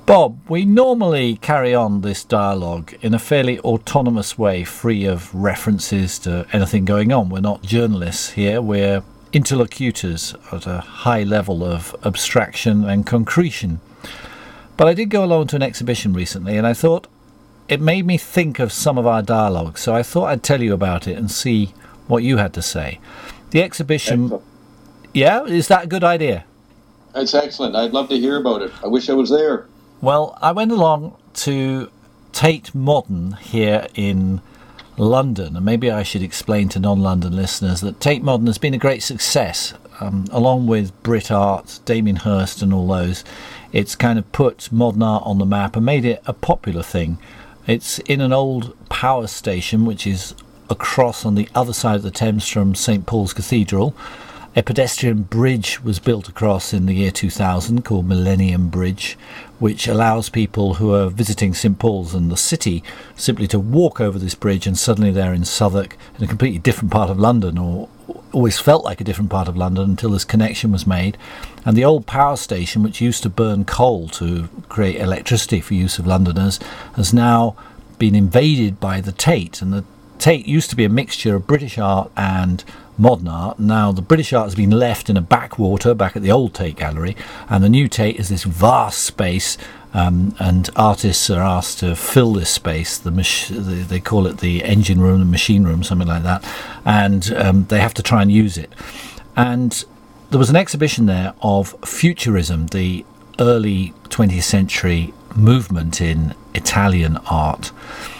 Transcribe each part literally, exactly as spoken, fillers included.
Bob, we normally carry on this dialogue in a fairly autonomous way, free of references to anything going on. We're not journalists here, we're interlocutors at a high level of abstraction and concretion. But I did go along to an exhibition recently, and I thought it made me think of some of our dialogue, so I thought I'd tell you about it and see what you had to say. The exhibition... Excellent. Yeah, is that a good idea? That's excellent. I'd love to hear about it. I wish I was there. Well, I went along to Tate Modern here in London, and maybe I should explain to non-London listeners that Tate Modern has been a great success, um, along with Brit Art, Damien Hirst and all those. It's kind of put modern art on the map and made it a popular thing. It's in an old power station, which is across on the other side of the Thames from Saint Paul's Cathedral. A pedestrian bridge was built across in the year two thousand called Millennium Bridge, which allows people who are visiting Saint Paul's and the city simply to walk over this bridge and suddenly they're in Southwark, in a completely different part of London, or always felt like a different part of London until this connection was made. And the old power station, which used to burn coal to create electricity for use of Londoners, has now been invaded by the Tate. And the Tate used to be a mixture of British art and modern art. Now the British art has been left in a backwater back at the old Tate Gallery, and the new Tate is this vast space, um, and artists are asked to fill this space. The mach- they call it the engine room, the machine room, something like that, and um, they have to try and use it. And there was an exhibition there of Futurism, the early twentieth century movement in Italian art,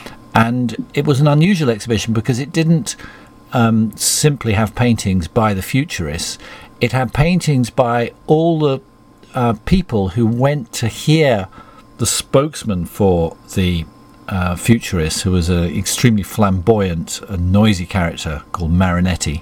and it was an unusual exhibition because it didn't Um, simply have paintings by the Futurists. It had paintings by all the uh, people who went to hear the spokesman for the uh, Futurists, who was an extremely flamboyant and noisy character called Marinetti,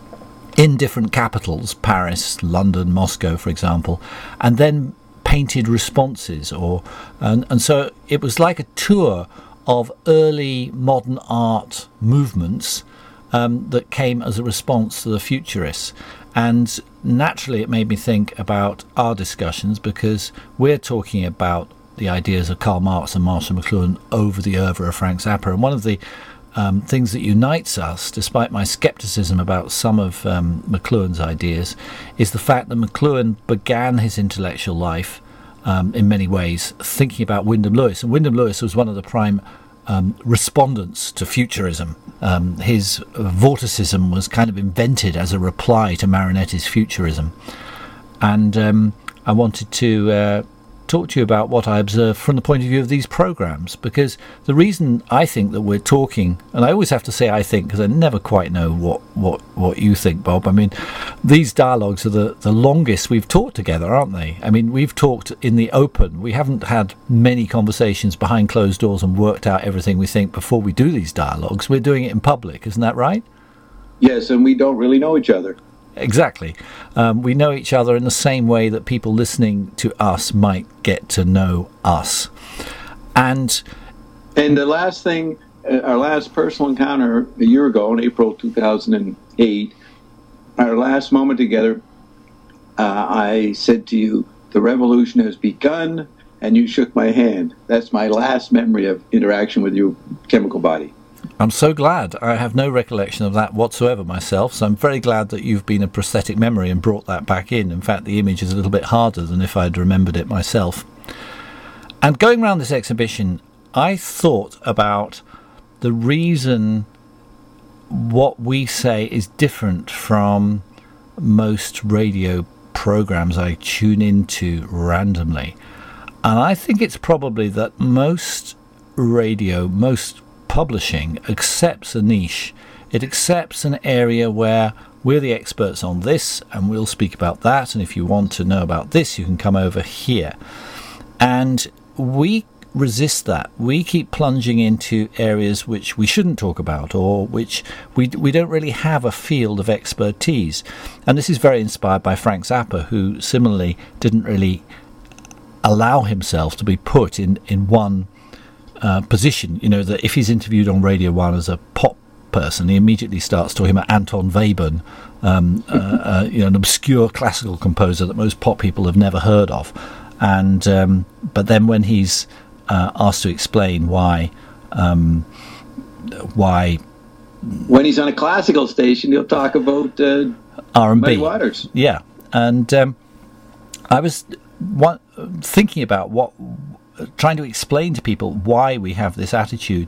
in different capitals, Paris, London, Moscow, for example, and then painted responses. or and, and so it was like a tour of early modern art movements Um, that came as a response to the Futurists. And naturally it made me think about our discussions, because we're talking about the ideas of Karl Marx and Marshall McLuhan over the oeuvre of Frank Zappa. And one of the um, things that unites us, despite my scepticism about some of um, McLuhan's ideas, is the fact that McLuhan began his intellectual life um, in many ways thinking about Wyndham Lewis. And Wyndham Lewis was one of the prime Um, respondents to Futurism. Um, his uh, vorticism was kind of invented as a reply to Marinetti's Futurism. And um, I wanted to uh, talk to you about what I observed from the point of view of these programs, because the reason I think that we're talking, and I always have to say I think because I never quite know what, what, what you think, Bob. I mean, these dialogues are the, the longest we've talked together, aren't they? I mean, we've talked in the open. We haven't had many conversations behind closed doors and worked out everything we think before we do these dialogues. We're doing it in public, isn't that right? Yes, and we don't really know each other. Exactly. Um, we know each other in the same way that people listening to us might get to know us. And and the last thing, uh, our last personal encounter a year ago in April two thousand eight, our last moment together, uh, I said to you, the revolution has begun, and you shook my hand. That's my last memory of interaction with your chemical body. I'm so glad. I have no recollection of that whatsoever myself, so I'm very glad that you've been a prosthetic memory and brought that back in. In fact, the image is a little bit harder than if I'd remembered it myself. And going around this exhibition, I thought about the reason what we say is different from most radio programs I tune into randomly. And I think it's probably that most radio, most publishing accepts a niche. It accepts an area where we're the experts on this and we'll speak about that, and if you want to know about this you can come over here. And we resist that. We keep plunging into areas which we shouldn't talk about, or which we we don't really have a field of expertise. And this is very inspired by Frank Zappa, who similarly didn't really allow himself to be put in in one Uh, position. You know, that if he's interviewed on Radio One as a pop person, he immediately starts talking about Anton Webern, um, uh, uh, you know, an obscure classical composer that most pop people have never heard of. and um, but then when he's uh, asked to explain why um, why when he's on a classical station, he'll talk about uh, R and B. Muddy Waters. Yeah, and um, I was one, thinking about what, trying to explain to people why we have this attitude,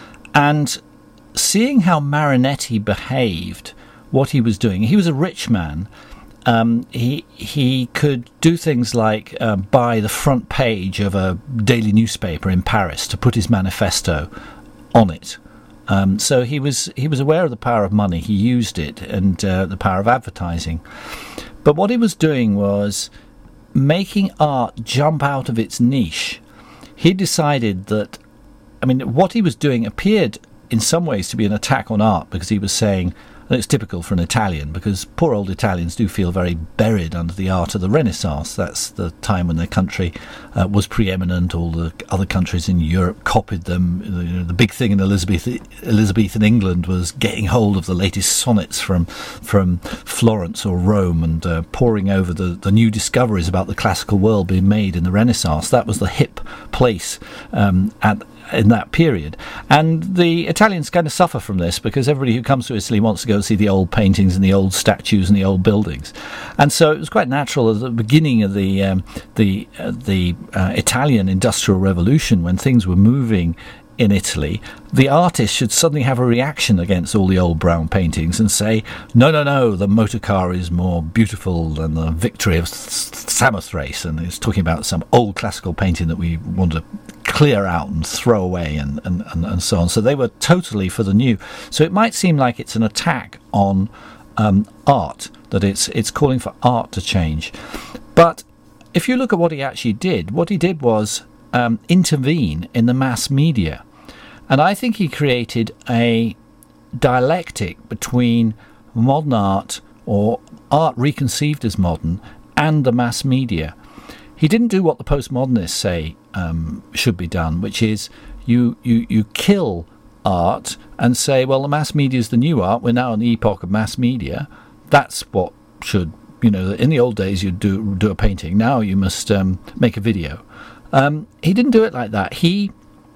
and seeing how Marinetti behaved, what he was doing. He was a rich man. Um, he he could do things like uh, buy the front page of a daily newspaper in Paris to put his manifesto on it. Um, so he was he was aware of the power of money. He used it, and uh, the power of advertising. But what he was doing was making art jump out of its niche. He decided that, I mean, what he was doing appeared in some ways to be an attack on art, because he was saying, and it's typical for an Italian, because poor old Italians do feel very buried under the art of the Renaissance. That's the time when their country uh, was preeminent. All the other countries in Europe copied them. You know, the big thing in Elizabeth, Elizabethan England was getting hold of the latest sonnets from from Florence or Rome and uh, poring over the, the new discoveries about the classical world being made in the Renaissance. That was the hip place um, at in that period. And the Italians kind of suffer from this, because everybody who comes to Italy wants to go see the old paintings and the old statues and the old buildings. And so it was quite natural at the beginning of the um, the uh, the uh, Italian Industrial Revolution, when things were moving in Italy, the artist should suddenly have a reaction against all the old brown paintings and say, no, no, no, the motor car is more beautiful than the victory of Samothrace. And it's talking about some old classical painting that we want to clear out and throw away, and, and, and, and so on. So they were totally for the new. So it might seem like it's an attack on um, art, that it's it's calling for art to change. But if you look at what he actually did, what he did was um, intervene in the mass media. And I think he created a dialectic between modern art, or art reconceived as modern, and the mass media. He didn't do what the postmodernists say um, should be done, which is you, you, you kill art and say, well, the mass media is the new art. We're now in the epoch of mass media. That's what should, you know, in the old days you'd do, do a painting. Now you must um, make a video. Um, he didn't do it like that. He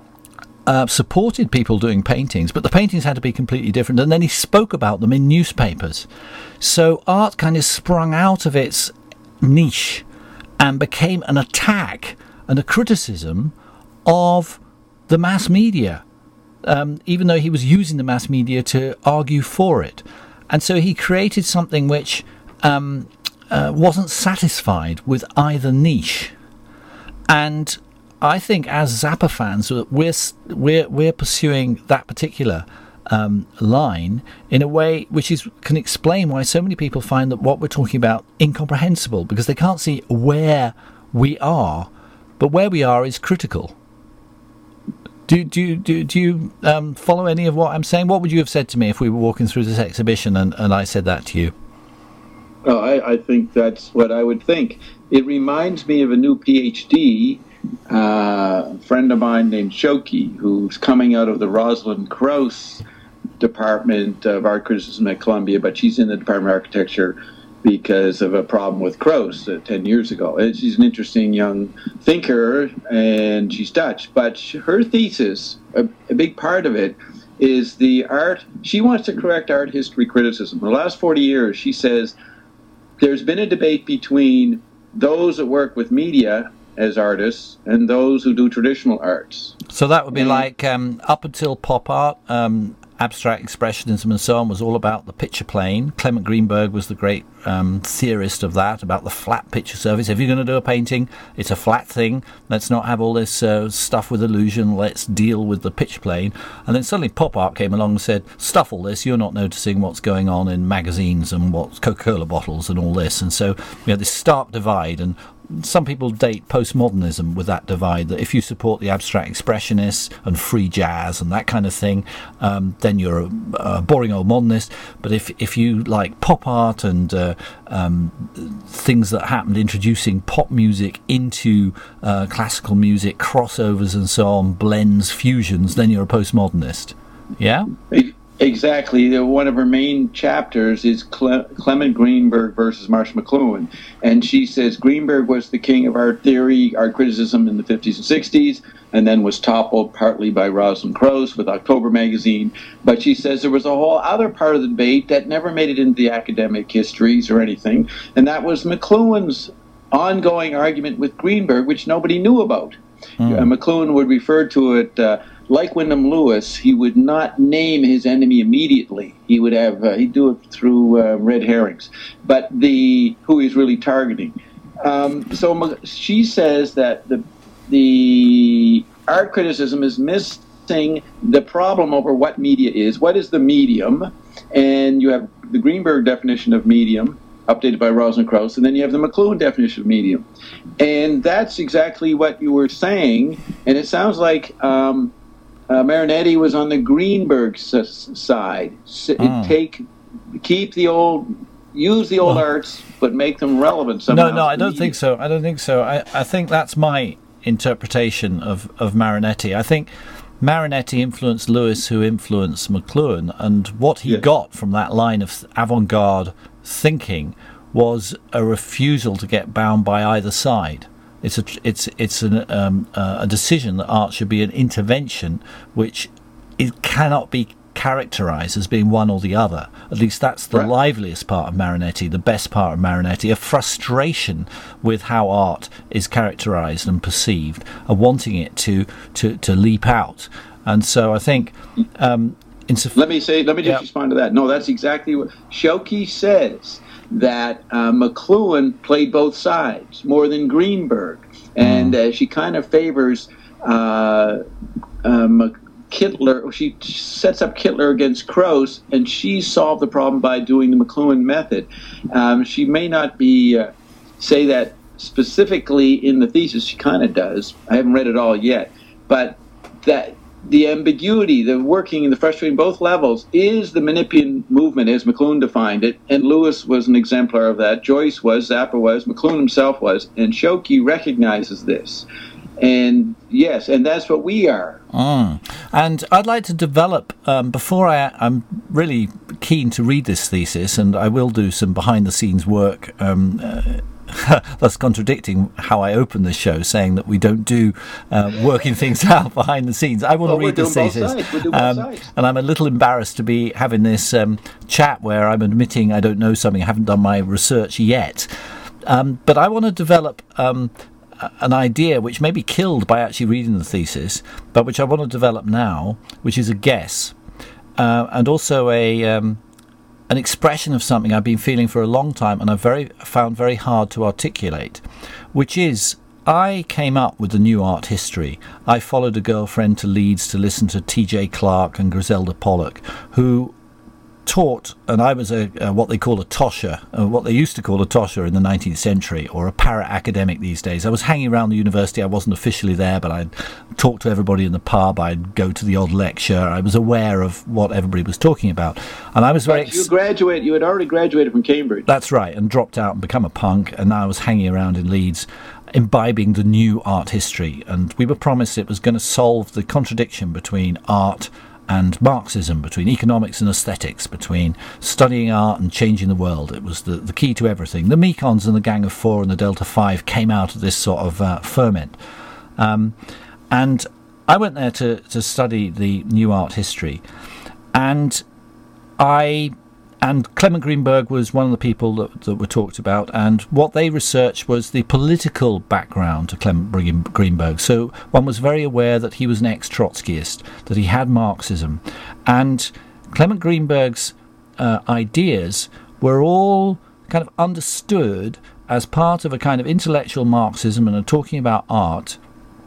Uh, supported people doing paintings, but the paintings had to be completely different, and then he spoke about them in newspapers. So art kind of sprung out of its niche and became an attack and a criticism of the mass media, um, even though he was using the mass media to argue for it. And so he created something which um, uh, wasn't satisfied with either niche. And I think as Zappa fans, we're we're we're pursuing that particular um, line in a way which is can explain why so many people find that what we're talking about incomprehensible, because they can't see where we are, but where we are is critical. Do do do do you um, follow any of what I'm saying? What would you have said to me if we were walking through this exhibition and, and I said that to you? Oh, I, I think that's what I would think. It reminds me of a new PhD. Uh, a friend of mine named Shoki, who's coming out of the Rosalind Krauss Department of Art Criticism at Columbia, but she's in the Department of Architecture because of a problem with Krauss uh, ten years ago. And she's an interesting young thinker, and she's Dutch. But her thesis, a, a big part of it, is the art. She wants to correct art history criticism. In the last forty years, she says, there's been a debate between those that work with media as artists and those who do traditional arts. So that would be and, like um, up until pop art, um, abstract expressionism and so on was all about the picture plane. Clement Greenberg was the great um, theorist of that, about the flat picture surface. If you're going to do a painting, it's a flat thing. Let's not have all this uh, stuff with illusion. Let's deal with the picture plane. And then suddenly pop art came along and said, stuff all this. You're not noticing what's going on in magazines and what's Coca-Cola bottles and all this. And so we had this stark divide, and some people date postmodernism with that divide, that if you support the abstract expressionists and free jazz and that kind of thing, um, then you're a, a boring old modernist. But if if you like pop art and uh, um, things that happened introducing pop music into uh, classical music, crossovers and so on, blends, fusions, then you're a postmodernist. Yeah? Exactly. One of her main chapters is Cle- Clement Greenberg versus Marshall McLuhan. And she says Greenberg was the king of art theory, art criticism in the fifties and sixties, and then was toppled partly by Rosalind Krauss with October magazine. But she says there was a whole other part of the debate that never made it into the academic histories or anything, and that was McLuhan's ongoing argument with Greenberg, which nobody knew about. Mm. Uh, McLuhan would refer to it... Uh, Like Wyndham Lewis, he would not name his enemy immediately. He would have uh, he'd do it through uh, red herrings, but the who he's really targeting. Um, so she says that the the art criticism is missing the problem over what media is. What is the medium? And you have the Greenberg definition of medium, updated by Rosalind Krauss, and then you have the McLuhan definition of medium, and that's exactly what you were saying. And it sounds like. Um, Uh, Marinetti was on the Greenberg s- side. S- mm. Take, keep the old, use the old well, arts, but make them relevant somehow. No, no, I don't think so. I don't think so. I, I think that's my interpretation of, of Marinetti. I think Marinetti influenced Lewis, who influenced McLuhan, and what he yes. got from that line of avant-garde thinking was a refusal to get bound by either side. It's a it's it's an, um, uh, a decision that art should be an intervention, which it cannot be characterised as being one or the other. At least that's the right. liveliest part of Marinetti, the best part of Marinetti. A frustration with how art is characterised and perceived, a wanting it to to, to leap out. And so I think. Um, insuf- let me say. Let me just yeah. respond to that. No, that's exactly what Schocke says. That uh, McLuhan played both sides more than Greenberg, and uh, she kind of favors uh, um, Kittler. She sets up Kittler against Krauss, and she solved the problem by doing the McLuhan method. Um, she may not be uh, say that specifically in the thesis. She kind of does. I haven't read it all yet, but that. The ambiguity, the working, the frustrating both levels is the Menippean movement as McLuhan defined it, and Lewis was an exemplar of that. Joyce was, Zappa was, McLuhan himself was, and Schocke recognizes this. And yes, and that's what we are. Mm. And I'd like to develop, um, before I, I'm really keen to read this thesis, and I will do some behind-the-scenes work um, uh, thus contradicting how I open this show, saying that we don't do uh, working things out behind the scenes. I want well, to read this thesis, um, and I'm a little embarrassed to be having this um, chat where I'm admitting I don't know something, I haven't done my research yet. Um, but I want to develop um, an idea which may be killed by actually reading the thesis, but which I want to develop now, which is a guess, uh, and also a... Um, an expression of something I've been feeling for a long time and I've very found very hard to articulate, which is I came up with the new art history. I followed a girlfriend to Leeds to listen to T J Clark and Griselda Pollock, who taught, and I was a, a what they call a tosher, uh, what they used to call a tosher in the nineteenth century, or a para-academic these days. I was hanging around the university. I wasn't officially there, but I'd talk to everybody in the pub. I'd go to the odd lecture. I was aware of what everybody was talking about. And I was very... But you graduate, you had already graduated from Cambridge. That's right, and dropped out and become a punk, and now I was hanging around in Leeds, imbibing the new art history. And we were promised it was going to solve the contradiction between art and Marxism, between economics and aesthetics, between studying art and changing the world. It was the, the key to everything. The Mekons and the Gang of Four and the Delta Five came out of this sort of uh, ferment. Um, and I went there to, to study the new art history. And I... And Clement Greenberg was one of the people that, that were talked about, and what they researched was the political background to Clement Greenberg. So one was very aware that he was an ex-Trotskyist, that he had Marxism, and Clement Greenberg's uh, ideas were all kind of understood as part of a kind of intellectual Marxism and are talking about art,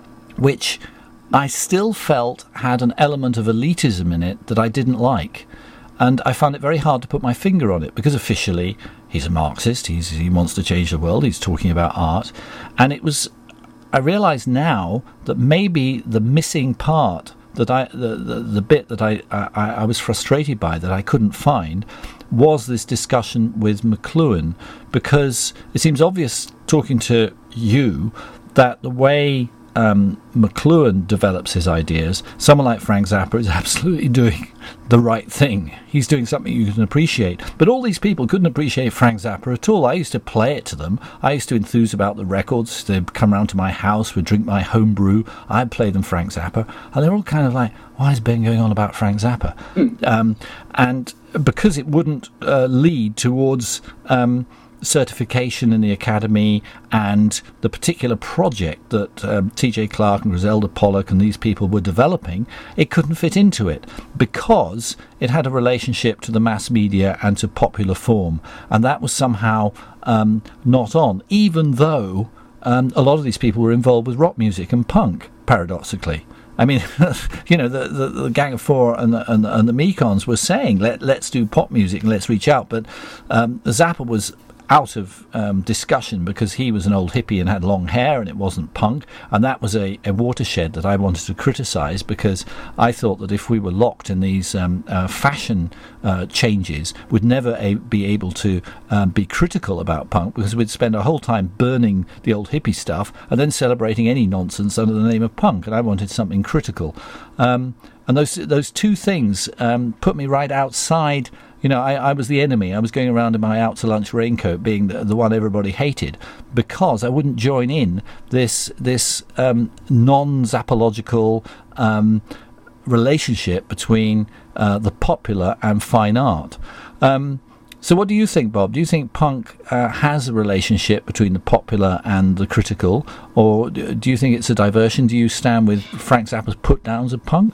which I still felt had an element of elitism in it that I didn't like. And I found it very hard to put my finger on it, because officially he's a Marxist, he's, he wants to change the world, he's talking about art. And it was, I realise now that maybe the missing part, that I, the, the, the bit that I, I, I was frustrated by, that I couldn't find, was this discussion with McLuhan, because it seems obvious, talking to you, that the way um, McLuhan develops his ideas, someone like Frank Zappa is absolutely doing the right thing. He's doing something you can appreciate. But all these people couldn't appreciate Frank Zappa at all. I used to play it to them. I used to enthuse about the records. They'd come round to my house, would drink my home brew. I'd play them Frank Zappa. And they're all kind of like, why is Ben going on about Frank Zappa? Mm. Um, and because it wouldn't uh, lead towards um, certification in the academy and the particular project that um, T J Clark and Griselda Pollock and these people were developing, it couldn't fit into it because it had a relationship to the mass media and to popular form, and that was somehow um, not on, even though um, a lot of these people were involved with rock music and punk, paradoxically. I mean, you know, the, the, the Gang of Four and the, and, and the Mekons were saying, Let, let's do pop music and let's reach out. But um, Zappa was out of um, discussion because he was an old hippie and had long hair and it wasn't punk. And that was a, a watershed that I wanted to criticise because I thought that if we were locked in these um, uh, fashion uh, changes, we'd never a- be able to um, be critical about punk because we'd spend our whole time burning the old hippie stuff and then celebrating any nonsense under the name of punk. And I wanted something critical. Um, and those those two things um, put me right outside. You know, I, I was the enemy. I was going around in my out-to-lunch raincoat being the, the one everybody hated because I wouldn't join in this this um, non-Zappological um, relationship between uh, the popular and fine art. Um, so what do you think, Bob? Do you think punk uh, has a relationship between the popular and the critical, or do you think it's a diversion? Do you stand with Frank Zappa's put-downs of punk?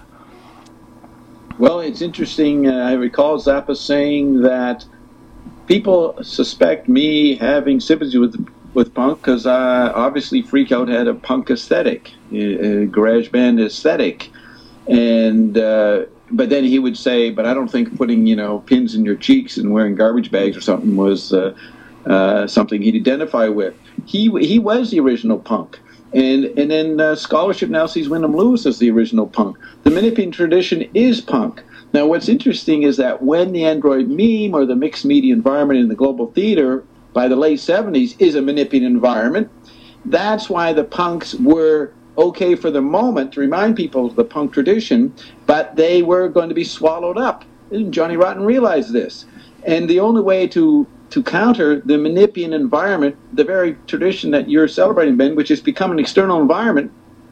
Well, it's interesting. Uh, I recall Zappa saying that people suspect me having sympathy with with punk because uh, obviously Freak Out had a punk aesthetic, a garage band aesthetic, and uh, but then he would say, "But I don't think putting you know pins in your cheeks and wearing garbage bags or something was uh, uh, something he'd identify with." He he was the original punk. And and then uh, scholarship now sees Wyndham Lewis as the original punk. The Menippean tradition is punk. Now, what's interesting is that when the Android meme or the mixed media environment in the global theater by the late seventies is a Menippean environment, that's why the punks were okay for the moment to remind people of the punk tradition, but they were going to be swallowed up. And Johnny Rotten realized this. And the only way to to counter the Menippean environment, the very tradition that you're celebrating, Ben, which has become an external environment,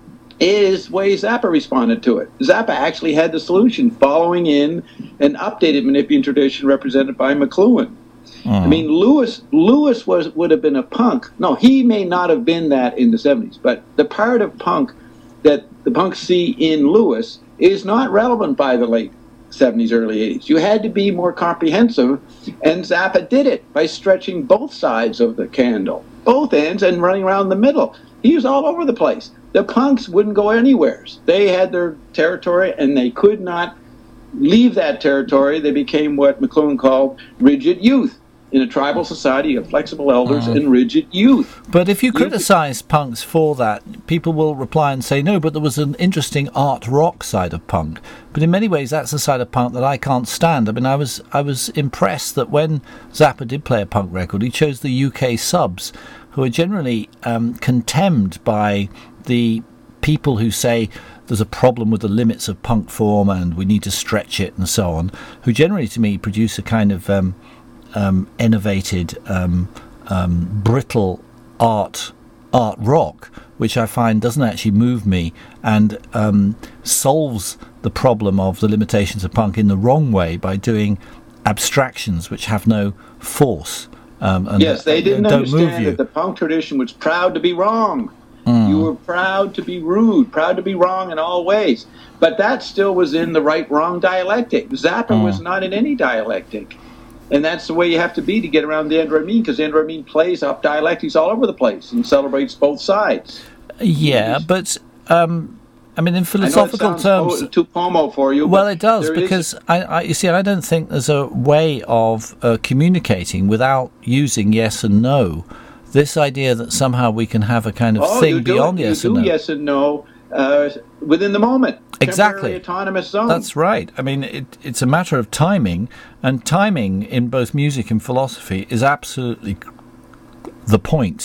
is way Zappa responded to it. Zappa actually had the solution, following in an updated Menippean tradition represented by McLuhan. Mm. I mean, Lewis Lewis was would have been a punk. No, he may not have been that in the seventies, but the part of punk that the punks see in Lewis is not relevant by the late seventies, early eighties. You had to be more comprehensive, and Zappa did it by stretching both sides of the candle, both ends, and running around the middle. He was all over the place. The punks wouldn't go anywhere. They had their territory, and they could not leave that territory. They became what McLuhan called rigid youth. In a tribal society of flexible elders uh, and rigid youth. But if you criticise punks for that, people will reply and say, no, but there was an interesting art rock side of punk. But in many ways, that's a side of punk that I can't stand. I mean, I was I was impressed that when Zappa did play a punk record, he chose the U K subs, who are generally um, contemned by the people who say there's a problem with the limits of punk form and we need to stretch it and so on, who generally, to me, produce a kind of Um, Um, innovated, um, um, brittle art art rock, which I find doesn't actually move me and um, solves the problem of the limitations of punk in the wrong way by doing abstractions which have no force. Um, and yes, they didn't don't understand move you. that the punk tradition was proud to be wrong. Mm. You were proud to be rude, proud to be wrong in all ways. But that still was in the right-wrong dialectic. Zappa mm. was not in any dialectic. And that's the way you have to be to get around the Android Mean, because Android Mean plays up dialectics all over the place and celebrates both sides. Yeah, but um, I mean, in philosophical I know it terms, po- too pomo for you. Well, it does because is... I, I, you see, I don't think there's a way of uh, communicating without using yes and no. This idea that somehow we can have a kind of oh, thing you do beyond it. yes you and do no. yes and no uh, within the moment. Exactly. Autonomous zone. That's right. I mean, it, it's a matter of timing, and timing in both music and philosophy is absolutely the point.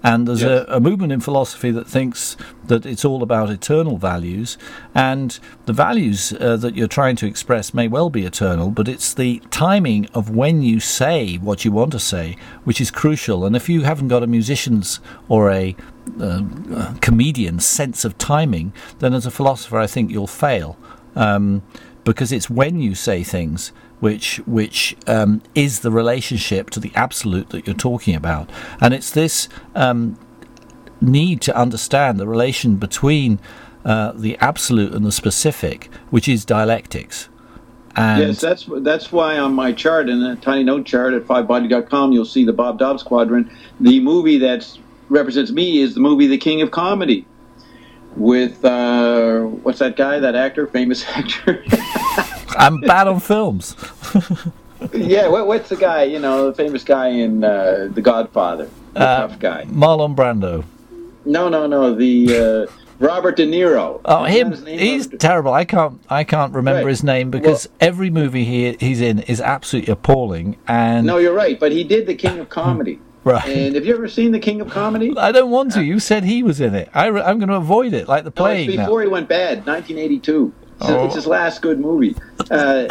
And there's Yes. a, a movement in philosophy that thinks that it's all about eternal values, and the values uh, that you're trying to express may well be eternal, but it's the timing of when you say what you want to say which is crucial. And if you haven't got a musician's or a, uh, a comedian's sense of timing, then as a philosopher I think you'll fail, um, because it's when you say things which which um, is the relationship to the absolute that you're talking about. And it's this um, need to understand the relation between uh, the absolute and the specific, which is dialectics. And yes, that's that's why on my chart, in a tiny note chart at five body dot com, you'll see the Bob Dobbs Quadrant. The movie that represents me is the movie The King of Comedy, with, uh, what's that guy, that actor, famous actor? I'm bad on films. Yeah, what, what's the guy, you know, the famous guy in uh, The Godfather, the Uh, tough guy. Marlon Brando. No, no, no, the uh, Robert De Niro. Oh, Isn't that him! his name, He's Robert? terrible. I can't. I can't remember Right. his name because every movie he he's in is absolutely appalling. And No, you're right, but he did The King of Comedy. Right. And have you ever seen The King of Comedy? I don't want to. You said he was in it. I re- I'm going to avoid it, like the No, plague it's now. before he went bad, nineteen eighty-two. So Oh. it's his last good movie. Uh,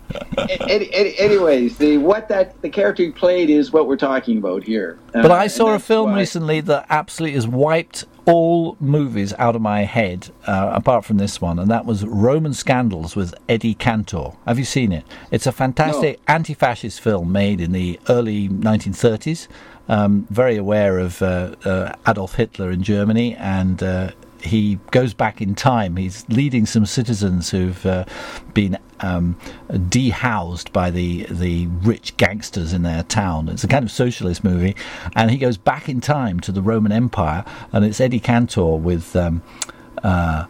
a- a- a- anyways, the what that the character he played is what we're talking about here. Uh, But I and saw a that's film why- recently that absolutely has wiped all movies out of my head, uh, apart from this one, and that was Roman Scandals with Eddie Cantor. Have you seen it? It's a fantastic anti-fascist film made in the early nineteen thirties, um, very aware of uh, uh, Adolf Hitler in Germany, and uh, he goes back in time. He's leading some citizens who've uh, been um, dehoused by the the rich gangsters in their town. It's a kind of socialist movie, and he goes back in time to the Roman Empire, and it's Eddie Cantor with um, uh,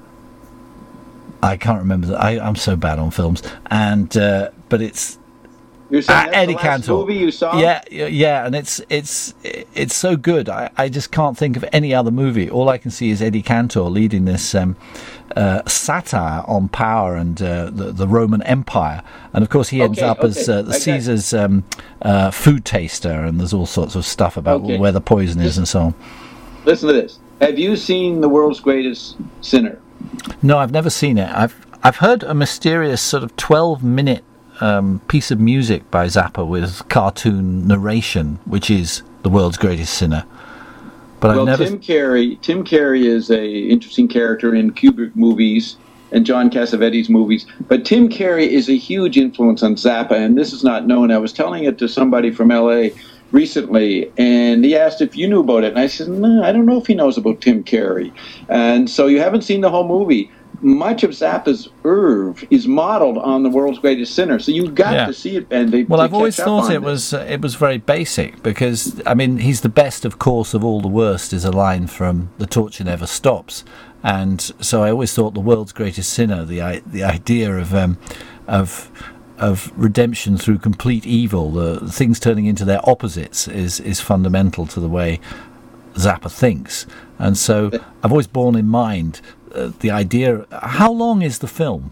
I can't remember. The, I, I'm so bad on films, and uh, but it's You're saying Ah, that's Eddie the last Cantor. movie you saw? Yeah, yeah, yeah, and it's it's it's so good. I, I just can't think of any other movie. All I can see is Eddie Cantor leading this um, uh, satire on power and uh, the, the Roman Empire, and of course he ends Okay, up as okay, uh, the okay. Caesar's um, uh, food taster, and there's all sorts of stuff about Okay. where the poison is and so on. Listen to this. Have you seen The World's Greatest Sinner? No, I've never seen it. I've I've heard a mysterious sort of twelve minute um, piece of music by Zappa with cartoon narration, which is The World's Greatest Sinner. But Well, I've never. Tim Carey. Tim Carey is a interesting character in Kubrick movies and John Cassavetes movies. But Tim Carey is a huge influence on Zappa, and this is not known. I was telling it to somebody from L A recently, and he asked if you knew about it, and I said, no, I don't know if he knows about Tim Carey. And so you haven't seen the whole movie. Much of Zappa's oeuvre is modeled on The World's Greatest Sinner, so you've got Yeah. to see it. And they, Well, to I've always catch up thought on it this. was uh, it was very basic because I mean he's the best, of course, of all the worst is a line from The Torture Never Stops, and so I always thought The World's Greatest Sinner, the i- the idea of um, of of redemption through complete evil, the, the things turning into their opposites, is is fundamental to the way Zappa thinks, and so I've always borne in mind uh, the idea. How long is the film?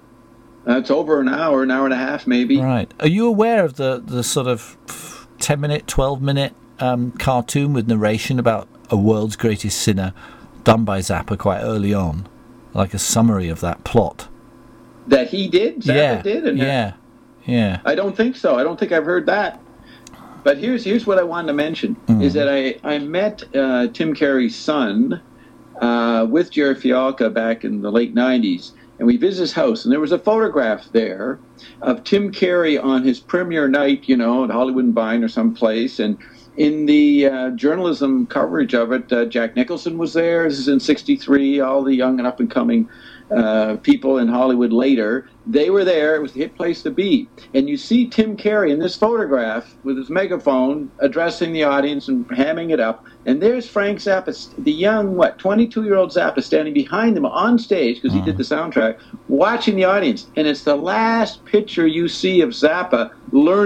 Uh, it's over an hour, an hour and a half, maybe. Right. Are you aware of the, the sort of ten minute, twelve minute um, cartoon with narration about a world's greatest sinner done by Zappa quite early on? Like a summary of that plot? That he did? Zappa yeah. did? And yeah. Yeah. I don't think so. I don't think I've heard that. But here's here's what I wanted to mention, Mm. is that I, I met uh, Tim Carey's son uh, with Jerry Fialka back in the late nineties, and we visited his house, and there was a photograph there of Tim Carey on his premiere night, you know, at Hollywood and Vine or someplace, and in the uh, journalism coverage of it, uh, Jack Nicholson was there. This is in sixty-three, all the young and up-and-coming uh, people in Hollywood later. They were there. It was the hit place to be. And you see Tim Carey in this photograph with his megaphone addressing the audience and hamming it up. And there's Frank Zappa, the young, what, twenty-two-year-old Zappa standing behind him on stage, because he did the soundtrack, watching the audience. And it's the last picture you see of Zappa learning.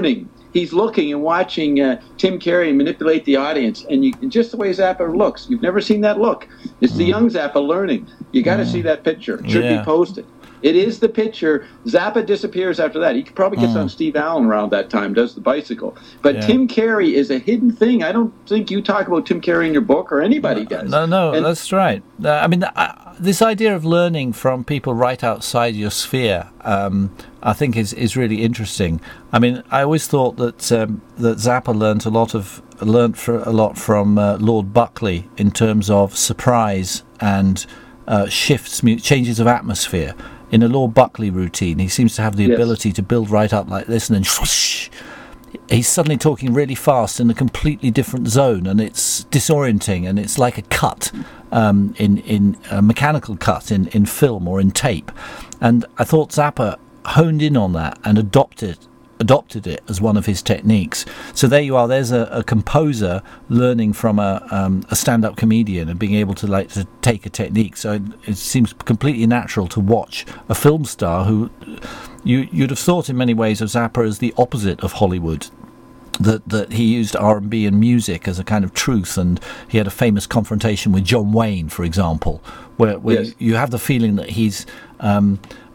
he's looking and watching uh, Tim Carey manipulate the audience, and, you, and just the way Zappa looks, you've never seen that look. It's the young Zappa learning. You got to mm. see that picture. It should yeah. be posted. It is the picture. Zappa disappears after that. He probably gets mm. on Steve Allen around that time, does the bicycle. But yeah. Tim Carey is a hidden thing. I don't think you talk about Tim Carey in your book, or anybody does. No, no, and, that's right. Uh, I mean, uh, this idea of learning from people right outside your sphere, um, I think is, is really interesting. I mean, I always thought that um, that Zappa learnt a lot of learnt for, a lot from uh, Lord Buckley in terms of surprise and uh, shifts, changes of atmosphere. In a Lord Buckley routine, he seems to have the yes. ability to build right up like this, and then whoosh, he's suddenly talking really fast in a completely different zone, and it's disorienting, and it's like a cut, um, in in a mechanical cut in, in film or in tape. And I thought Zappa honed in on that and adopted adopted it as one of his techniques. So there you are. There's a, a composer learning from a um, a stand-up comedian and being able to like to take a technique. So it, it seems completely natural to watch a film star who you you'd have thought in many ways of Zappa as the opposite of Hollywood. That that he used R and B and music as a kind of truth, and he had a famous confrontation with John Wayne, for example, where, where yes. you have the feeling that he's. Um,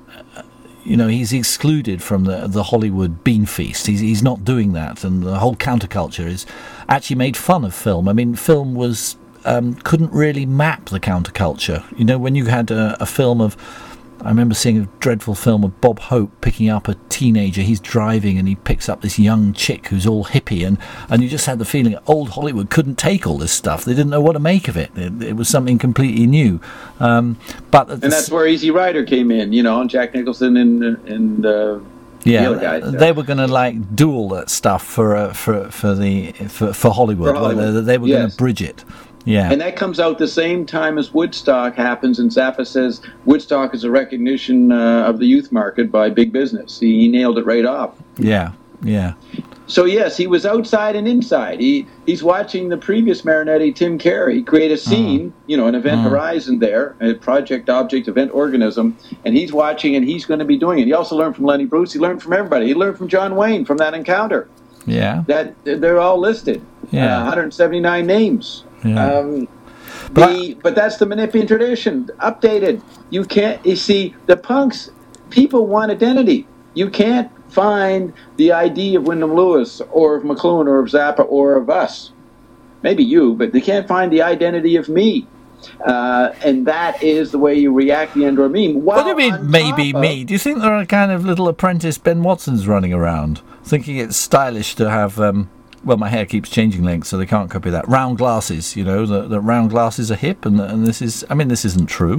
You know, he's excluded from the the Hollywood bean feast. He's he's not doing that, and the whole counterculture is actually made fun of film. I mean, film was um, couldn't really map the counterculture. You know, when you had a, a film of, I remember seeing a dreadful film of Bob Hope picking up a teenager. He's driving and he picks up this young chick who's all hippie, and, and you just had the feeling that old Hollywood couldn't take all this stuff. They didn't know what to make of it. It, it was something completely new. Um, but and that's where Easy Rider came in, you know, and Jack Nicholson and and uh, yeah, the other guys. They were going to like do all that stuff for uh, for for the for, for Hollywood. For Hollywood. They, they were yes. going to bridge it. Yeah. And that comes out the same time as Woodstock happens, and Zappa says Woodstock is a recognition uh, of the youth market by big business. He, he nailed it right off. Yeah, yeah. So yes, he was outside and inside. He he's watching the previous Marinetti, Tim Carey, create a scene, mm. you know, an event mm. horizon there, a project, object, event, organism, and he's watching and he's going to be doing it. He also learned from Lenny Bruce. He learned from everybody. He learned from John Wayne from that encounter. Yeah. That they're all listed. Yeah. Uh, one hundred seventy-nine names. Yeah. Um, but, the, but that's the Menippean tradition, updated. You can't, you see, the punks, people want identity. You can't find the I D of Wyndham Lewis or of McLuhan or of Zappa or of us. Maybe you, but they can't find the identity of me. Uh, and that is the way you react to the Endor meme. What do you mean, maybe of, me? Do you think there are kind of little apprentice Ben Watsons running around, thinking it's stylish to have... Um, well, my hair keeps changing length, so they can't copy that. Round glasses, you know, the, the round glasses are hip, and and this is, I mean, this isn't true.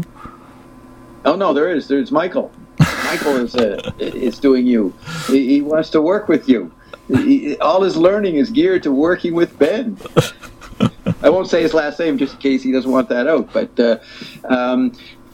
Oh, no, there is. There's Michael. Michael is uh, is doing you. He, he wants to work with you. He, all his learning is geared to working with Ben. I won't say his last name just in case he doesn't want that out, but uh, um,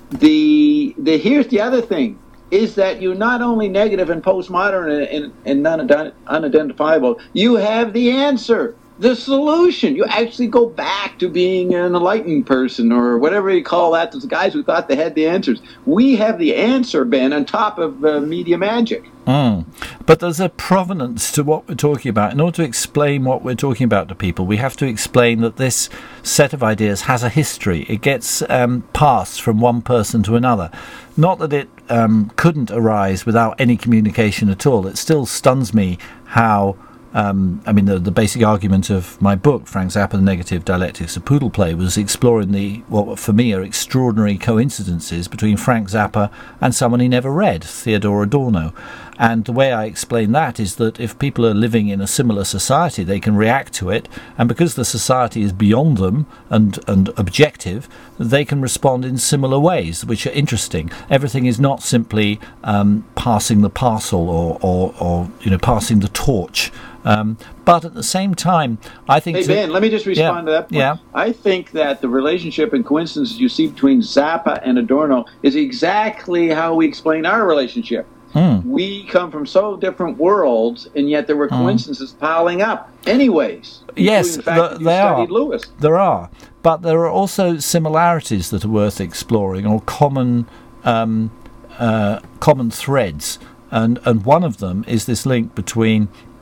the the here's the other thing. Is that you're not only negative and postmodern and, and, and unidentifiable, you have the answer, the solution. You actually go back to being an enlightened person or whatever you call that, those guys who thought they had the answers. We have the answer, Ben, on top of uh, media magic. Mm. But there's a provenance to what we're talking about. In order to explain what we're talking about to people, we have to explain that this set of ideas has a history. It gets um, passed from one person to another. Not that it um, couldn't arise without any communication at all. It still stuns me how... Um, I mean, the, the basic argument of my book, Frank Zappa, The Negative Dialectics of Poodle Play, was exploring the, what for me are extraordinary coincidences between Frank Zappa and someone he never read, Theodor Adorno. And the way I explain that is that if people are living in a similar society, they can react to it, and because the society is beyond them and, and objective, they can respond in similar ways, which are interesting. Everything is not simply um, passing the parcel or, or, or you know, passing the torch. Um, but at the same time, I think... Hey, to, Ben, let me just respond yeah, to that point. Yeah. I think that the relationship and coincidences you see between Zappa and Adorno is exactly how we explain our relationship. Mm. We come from so different worlds, and yet there were coincidences mm. piling up anyways. Yes, the fact the, they are. Lewis. There are. But there are also similarities that are worth exploring, or common um, uh, common threads. And, and one of them is this link between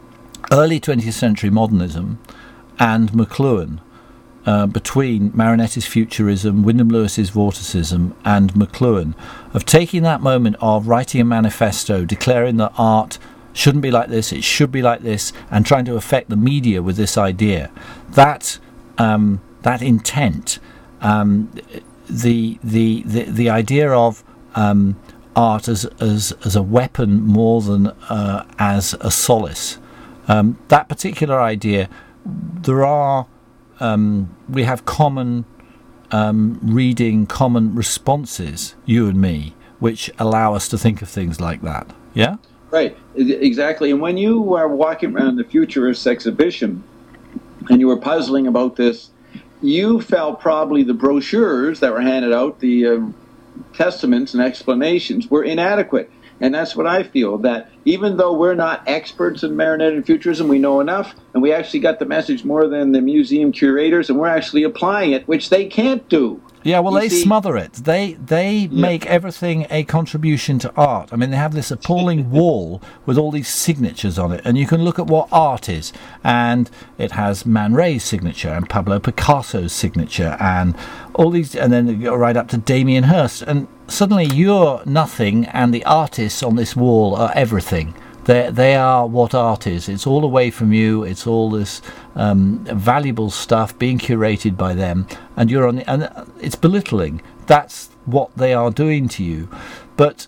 early twentieth century modernism and McLuhan, uh, between Marinetti's Futurism, Wyndham Lewis's Vorticism, and McLuhan, of taking that moment of writing a manifesto, declaring that art shouldn't be like this, it should be like this, and trying to affect the media with this idea. That um, that intent, um, the, the the the idea of um, art as as as a weapon more than uh, as a solace. Um, that particular idea, there are um, we have common um, reading, common responses, you and me, which allow us to think of things like that. Yeah. Right, exactly. And when you were walking around the Futurists exhibition and you were puzzling about this, you felt probably the brochures that were handed out, the uh, testaments and explanations, were inadequate. And that's what I feel, that even though we're not experts in Marinetti Futurism, we know enough, and we actually got the message more than the museum curators, and we're actually applying it, which they can't do. Yeah, well, You they see- smother it. They they Yeah. make everything a contribution to art. I mean, they have this appalling wall with all these signatures on it, and you can look at what art is, and it has Man Ray's signature and Pablo Picasso's signature, and all these, and then you go right up to Damien Hirst, and suddenly you're nothing, and the artists on this wall are everything. They they are what art is. It's all away from you. It's all this um, valuable stuff being curated by them, and you're on. The, and it's belittling. That's what they are doing to you. But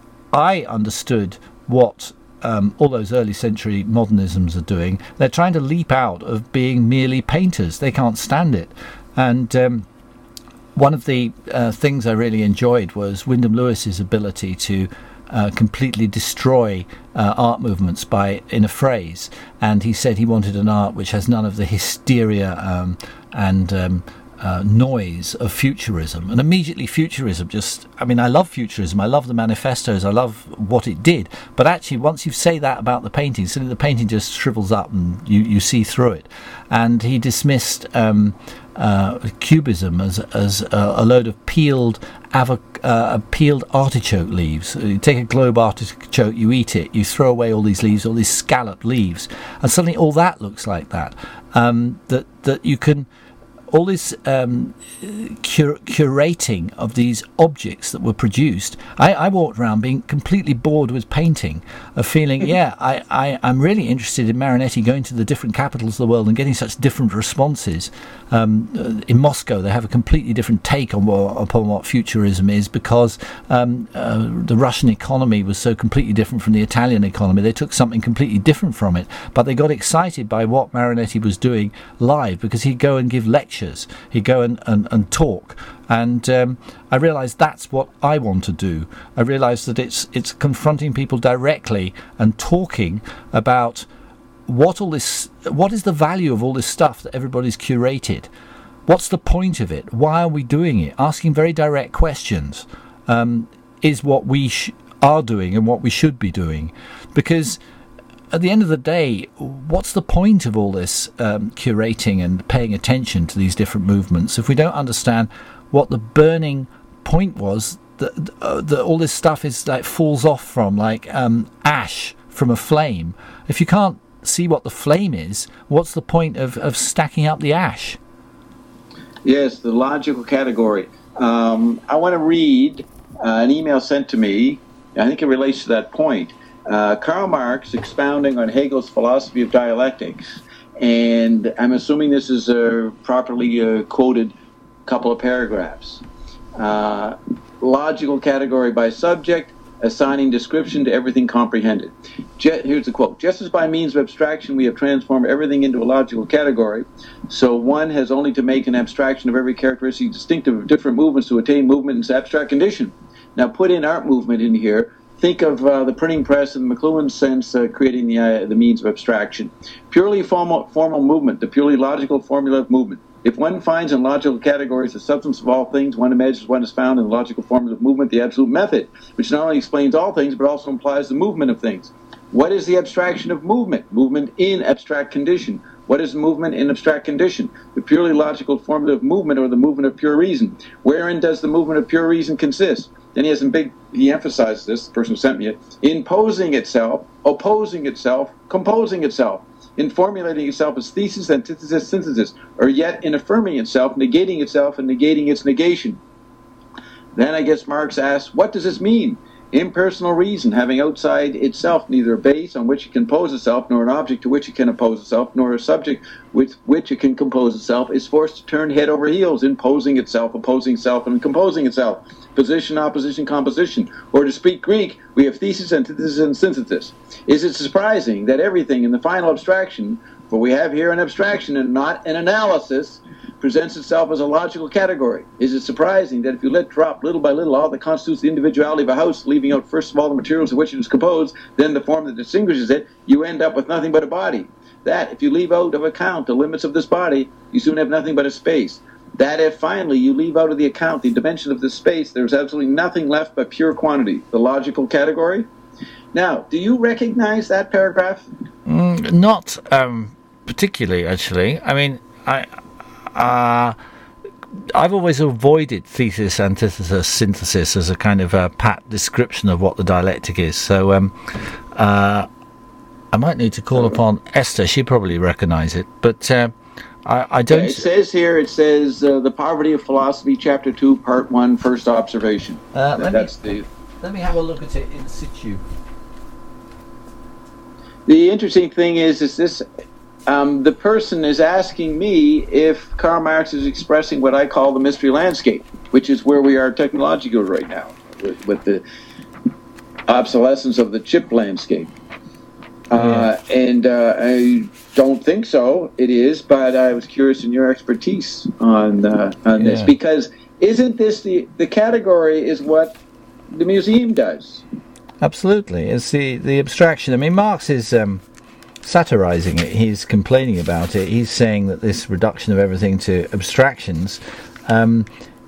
I understood what um, all those early century modernisms are doing. They're trying to leap out of being merely painters. They can't stand it, and. Um, One of the uh, things I really enjoyed was Wyndham Lewis's ability to uh, completely destroy uh, art movements by in a phrase. And he said he wanted an art which has none of the hysteria um, and um, uh, noise of Futurism. And immediately Futurism just, I mean, I love Futurism, I love the manifestos, I love what it did. But actually, once you say that about the painting, suddenly the painting just shrivels up and you, you see through it. And he dismissed Um, Uh, cubism as as uh, a load of peeled avo- uh, peeled artichoke leaves. You take a globe artichoke, you eat it, you throw away all these leaves, all these scalloped leaves, and suddenly all that looks like that. Um, that that you can all this um, cur- curating of these objects that were produced. I, I walked around being completely bored with painting, of feeling, yeah, I, I, I'm really interested in Marinetti going to the different capitals of the world and getting such different responses. Um, in Moscow, they have a completely different take on what, upon what Futurism is, because um, uh, the Russian economy was so completely different from the Italian economy. They took something completely different from it, but they got excited by what Marinetti was doing live, because he'd go and give lectures. He'd go and, and, and talk, and um, I realised that's what I want to do. I realised that it's it's confronting people directly and talking about what all this, what is the value of all this stuff that everybody's curated? What's the point of it? Why are we doing it? Asking very direct questions um, is what we sh- are doing and what we should be doing, because at the end of the day, what's the point of all this um, curating and paying attention to these different movements if we don't understand what the burning point was that, uh, that all this stuff is like falls off from, like um, ash from a flame? If you can't see what the flame is, what's the point of, of stacking up the ash? Yes, the logical category. Um, I want to read uh, an email sent to me. I think it relates to that point. Uh, Karl Marx expounding on Hegel's philosophy of dialectics, and I'm assuming this is a properly uh, quoted couple of paragraphs. Uh, logical category by subject, assigning description to everything comprehended. Je- here's the quote. Just as by means of abstraction we have transformed everything into a logical category, so one has only to make an abstraction of every characteristic distinctive of different movements to attain movement in its abstract condition. Now put in art movement in here. Think of uh, the printing press in McLuhan's sense, uh, creating the uh, the means of abstraction. Purely formal, formal movement, the purely logical formula of movement. If one finds in logical categories the substance of all things, one imagines one is found in the logical formula of movement, the absolute method, which not only explains all things, but also implies the movement of things. What is the abstraction of movement? Movement in abstract condition. What is movement in abstract condition? The purely logical formula of movement, or the movement of pure reason. Wherein does the movement of pure reason consist? Then he has some big, he emphasized this, the person who sent me it, imposing itself, opposing itself, composing itself. in formulating itself as thesis, antithesis, synthesis, or yet in affirming itself, negating itself, and negating its negation. Then I guess Marx asks, what does this mean? Impersonal reason, having outside itself neither a base on which it can pose itself, nor an object to which it can oppose itself, nor a subject with which it can compose itself, is forced to turn head over heels, imposing itself, opposing itself, and composing itself. Position, opposition, composition. Or to speak Greek, we have thesis, antithesis, and synthesis. Is it surprising that everything in the final abstraction, for we have here an abstraction and not an analysis, presents itself as a logical category? Is it surprising that if you let drop little by little all that constitutes the individuality of a house, leaving out first of all the materials of which it is composed, then the form that distinguishes it, you end up with nothing but a body? That if you leave out of account the limits of this body, you soon have nothing but a space. That if finally you leave out of the account the dimension of this space, there is absolutely nothing left but pure quantity, the logical category. Now, do you recognize that paragraph? Mm, not um, particularly, actually. I mean, I... Uh, I've always avoided thesis, antithesis, synthesis as a kind of a pat description of what the dialectic is. So um, uh, I might need to call upon Esther. She'd probably recognise it. But uh, I, I don't... It says here, it says uh, The Poverty of Philosophy, Chapter two, Part one, First Observation. Uh, let, That's me, the... let me have a look at it in situ. The interesting thing is, is this... Um, the person is asking me if Karl Marx is expressing what I call the mystery landscape, which is where we are technologically right now, with, with the obsolescence of the chip landscape. Uh, yeah. And uh, I don't think so, it is, but I was curious in your expertise on uh, on yeah. this, because isn't this the, the category is what the museum does? Absolutely. It's the, the abstraction. I mean, Marx is... Um satirizing it. He's complaining about it. He's saying that this reduction of everything to abstractions um,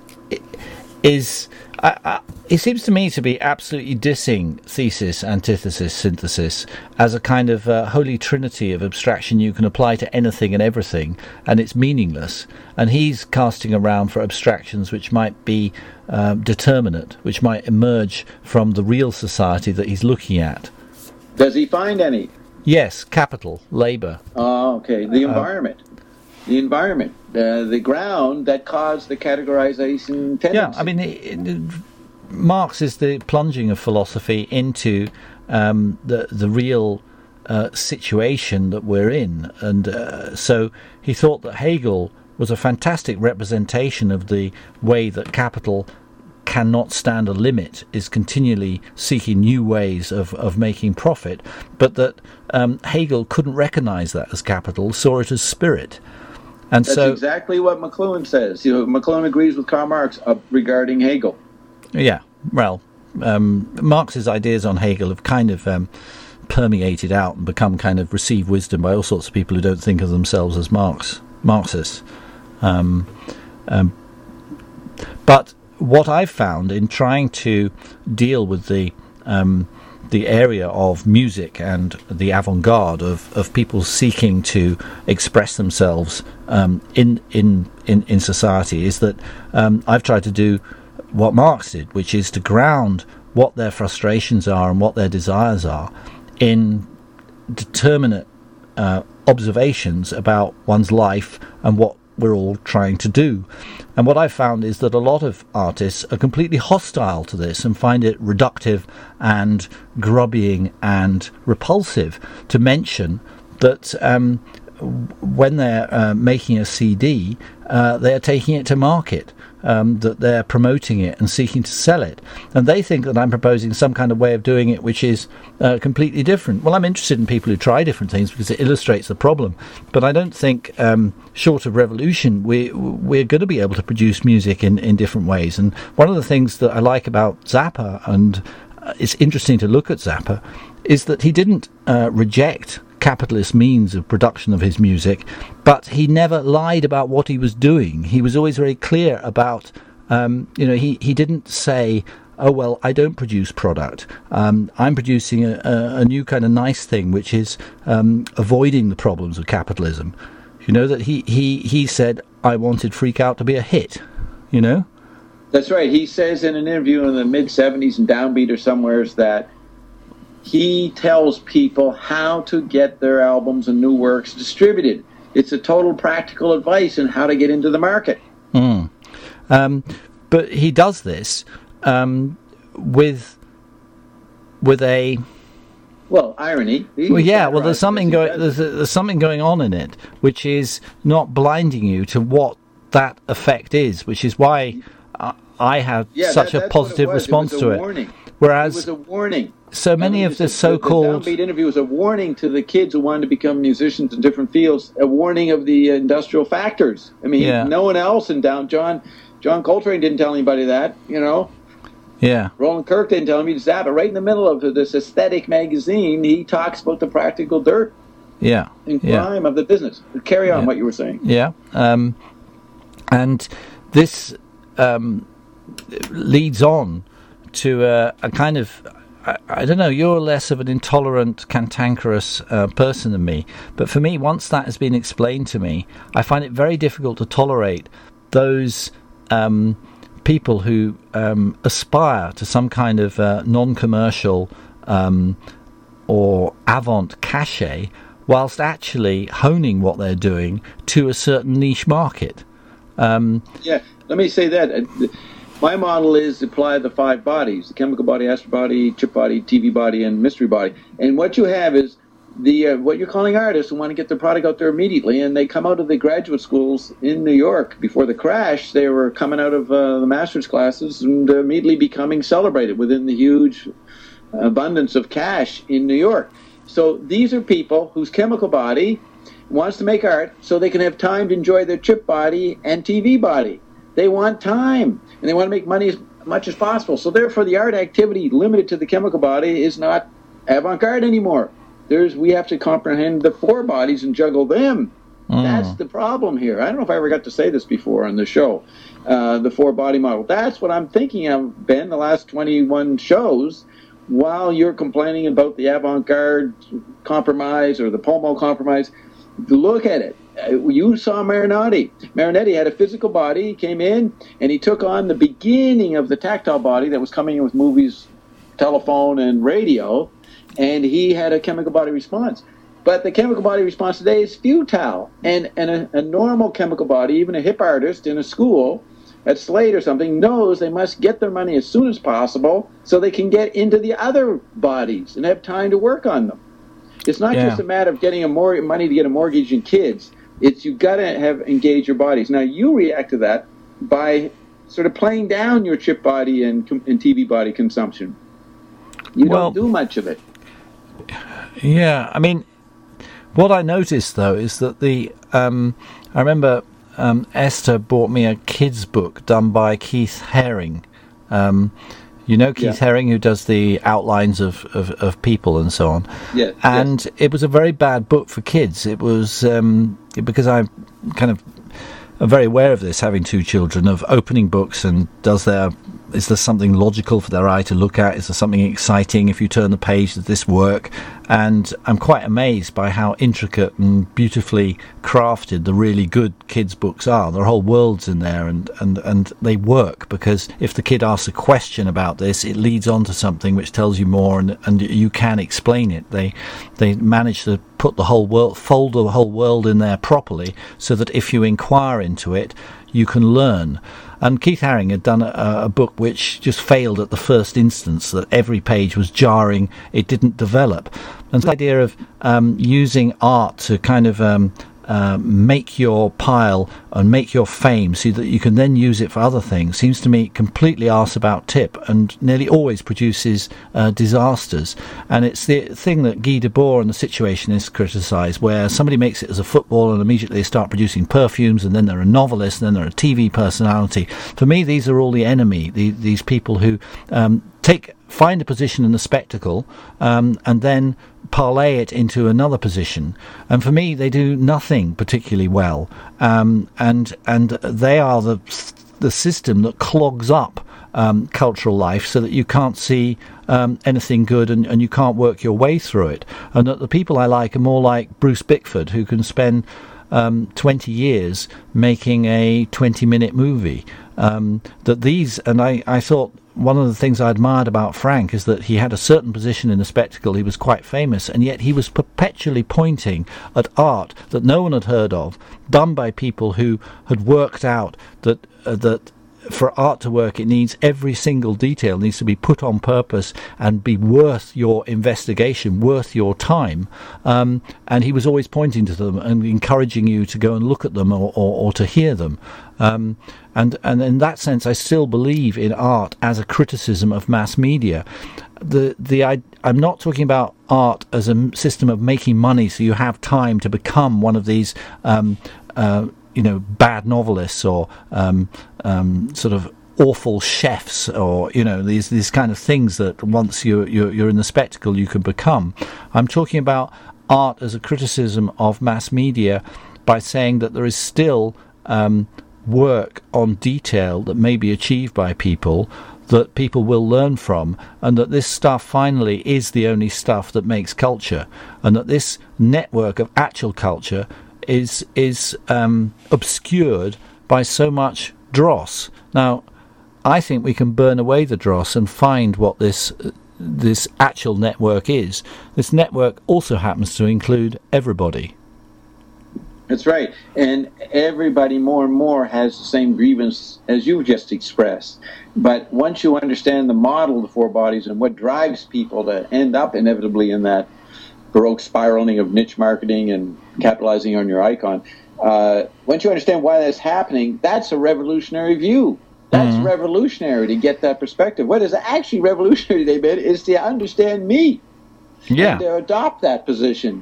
is I, I, it seems to me to be absolutely dissing thesis, antithesis, synthesis as a kind of uh, holy trinity of abstraction you can apply to anything and everything, and it's meaningless. And he's casting around for abstractions which might be uh, determinate, which might emerge from the real society that he's looking at. Does he find any? Yes, capital, labour. Oh, okay. The environment. Uh, the environment. Uh, the ground that caused the categorization tendency. Yeah, I mean, it, it, Marx is the plunging of philosophy into um, the, the real uh, situation that we're in. And uh, so he thought that Hegel was a fantastic representation of the way that capital cannot stand a limit, is continually seeking new ways of, of making profit, but that um, Hegel couldn't recognize that as capital, saw it as spirit. And That's so, exactly what McLuhan says. You know, McLuhan agrees with Karl Marx uh, regarding Hegel. Yeah, well, um, Marx's ideas on Hegel have kind of um, permeated out and become kind of received wisdom by all sorts of people who don't think of themselves as Marx, Marxists. Um, um, but what I've found in trying to deal with the um, the area of music and the avant-garde of, of people seeking to express themselves um, in, in in in society is that um, I've tried to do what Marx did, which is to ground what their frustrations are and what their desires are in determinate uh, observations about one's life and what we're all trying to do. And what I found is that a lot of artists are completely hostile to this and find it reductive and grubbying and repulsive to mention that um, when they're uh, making a C D, uh, they're taking it to market, um, that they're promoting it and seeking to sell it. And they think that I'm proposing some kind of way of doing it which is uh, completely different. Well, I'm interested in people who try different things because it illustrates the problem. But I don't think, um, short of revolution, we, we're going to be able to produce music in, in different ways. And one of the things that I like about Zappa, and uh, it's interesting to look at Zappa, is that he didn't uh, reject capitalist means of production of his music, but he never lied about what he was doing. He was always very clear about, um, you know, he, he didn't say, oh, well, I don't produce product. Um, I'm producing a, a, a new kind of nice thing, which is um, avoiding the problems of capitalism. You know, that he, he, he said, I wanted Freak Out to be a hit, you know? That's right. He says in an interview in the mid-seventies in Downbeat or somewheres that he tells people how to get their albums and new works distributed. It's a total practical advice on how to get into the market. Mm. Um, but he does this um, with with a well irony. He well, yeah. Well, there's something going there's, there's something going on in it, which is not blinding you to what that effect is, which is why uh, I have yeah, such that, a positive it response it to it. Warning. Whereas it was a warning. So many of the so-called the Downbeat interview was a warning to the kids who wanted to become musicians in different fields. A warning of the industrial factors. I mean, yeah. no one else in down John John Coltrane didn't tell anybody that. You know. Yeah. Roland Kirk didn't tell me that, but right in the middle of this aesthetic magazine, he talks about the practical dirt. Yeah. And yeah. crime of the business. Carry on yeah. what you were saying. Yeah. Um, and this um, leads on to uh, a kind of, I, I don't know, you're less of an intolerant, cantankerous uh, person than me, but for me, once that has been explained to me, I find it very difficult to tolerate those um, people who um, aspire to some kind of uh, non-commercial um, or avant cachet, whilst actually honing what they're doing to a certain niche market. Um, yeah, let me say that. My model is apply the five bodies: the chemical body, astral body, chip body, T V body, and mystery body. And what you have is the uh, what you're calling artists who want to get their product out there immediately, and they come out of the graduate schools in New York. Before the crash, they were coming out of uh, the master's classes and uh, immediately becoming celebrated within the huge abundance of cash in New York. So these are people whose chemical body wants to make art so they can have time to enjoy their chip body and T V body. They want time, and they want to make money as much as possible. So therefore, the art activity limited to the chemical body is not avant-garde anymore. There's we have to comprehend the four bodies and juggle them. Mm. That's the problem here. I don't know if I ever got to say this before on the show, uh, the four-body model. That's what I'm thinking of, Ben, the last twenty-one shows, while you're complaining about the avant-garde compromise or the Pomo compromise. Look at it. You saw Marinetti. Marinetti had a physical body, he came in, and he took on the beginning of the tactile body that was coming in with movies, telephone, and radio, and he had a chemical body response. But the chemical body response today is futile, and, and a, a normal chemical body, even a hip artist in a school at Slade or something, knows they must get their money as soon as possible so they can get into the other bodies and have time to work on them. It's not yeah. just a matter of getting a mor- money to get a mortgage and kids. It's you've got to have engage your bodies. Now, you react to that by sort of playing down your chip body and, and T V body consumption. You well, don't do much of it. Yeah, I mean, what I noticed, though, is that the... Um, I remember um, Esther bought me a kid's book done by Keith Haring. Um You know Keith yeah. Haring, who does the outlines of, of, of people and so on. Yeah, and yes. It was a very bad book for kids. It was um, because I'm kind of I'm very aware of this, having two children, of opening books and does there is there something logical for their eye to look at? Is there something exciting if you turn the page? Does this work? And I'm quite amazed by how intricate and beautifully crafted the really good kids' books are. There are whole worlds in there, and, and, and they work, because if the kid asks a question about this, it leads on to something which tells you more, and, and you can explain it. They they manage to put the whole world, fold the whole world in there properly, so that if you inquire into it, you can learn. And Keith Haring had done a, a book which just failed at the first instance, that every page was jarring, it didn't develop. And the idea of um, using art to kind of um, uh, make your pile and make your fame so that you can then use it for other things seems to me completely arse about tip, and nearly always produces uh, disasters. And it's the thing that Guy Debord and the Situationists criticise, where somebody makes it as a football and immediately they start producing perfumes, and then they're a novelist, and then they're a T V personality. For me, these are all the enemy, the, these people who um, take find a position in the spectacle um, and then parlay it into another position. And for me, they do nothing particularly well. Um, and and they are the the system that clogs up um, cultural life, so that you can't see um, anything good, and, and you can't work your way through it. And that the people I like are more like Bruce Bickford, who can spend um, twenty years making a twenty-minute movie. Um, that these, and I, I thought one of the things I admired about Frank is that he had a certain position in the spectacle. He was quite famous, and yet he was perpetually pointing at art that no one had heard of, done by people who had worked out that uh, that for art to work, it needs every single detail needs to be put on purpose and be worth your investigation, worth your time. Um, and he was always pointing to them and encouraging you to go and look at them or, or, or to hear them. Um, and, and in that sense, I still believe in art as a criticism of mass media. The the I, I'm not talking about art as a system of making money so you have time to become one of these um, uh, you know, bad novelists or um, um, sort of awful chefs, or you know, these these kind of things that once you're, you're you're in the spectacle you can become. I'm talking about art as a criticism of mass media by saying that there is still um, work on detail that may be achieved by people that people will learn from, and that this stuff finally is the only stuff that makes culture, and that this network of actual culture is is um, obscured by so much dross. Now, I think we can burn away the dross and find what this uh, this actual network is. This network also happens to include everybody. That's right, and everybody more and more has the same grievance as you've just expressed. But once you understand the model of the four bodies and what drives people to end up inevitably in that Baroque spiraling of niche marketing and capitalizing on your icon. Uh, once you understand why that's happening, that's a revolutionary view. That's mm-hmm. revolutionary to get that perspective. What is actually revolutionary, David, is to understand me. Yeah. And to adopt that position.